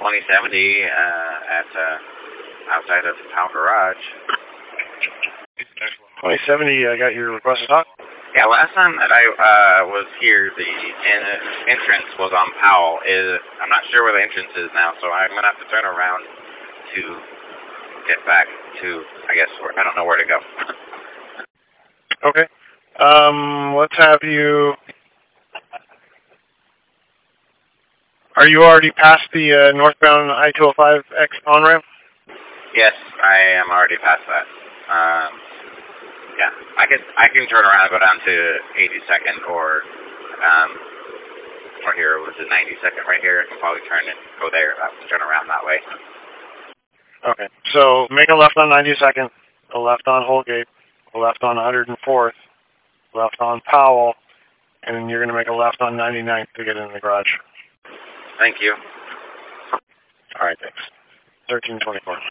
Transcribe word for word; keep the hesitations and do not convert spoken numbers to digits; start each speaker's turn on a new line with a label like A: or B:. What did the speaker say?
A: twenty seventy uh, at uh, outside of the Powell Garage.
B: twenty seventy, I got your request to talk.
A: Yeah, last time that I uh, was here, the in, entrance was on Powell. Is I'm not sure where the entrance is now, so I'm gonna have to turn around to get back to, I guess, where, I don't know where to go.
B: Okay. Um, let's have you. Are you already past the uh, northbound I two oh five X on-ramp?
A: Yes, I am already past that. Um, yeah, I can I can turn around and go down to eighty-second or um, or here was it ninety-second right here. I can probably turn and go there. I can turn around that way.
B: Okay, so make a left on ninety-second, a left on Holgate, a left on one hundred fourth, left on Powell, and then you're going to make a left on ninety-ninth to get in the garage.
A: Thank you.
B: All right, thanks. thirteen twenty-four.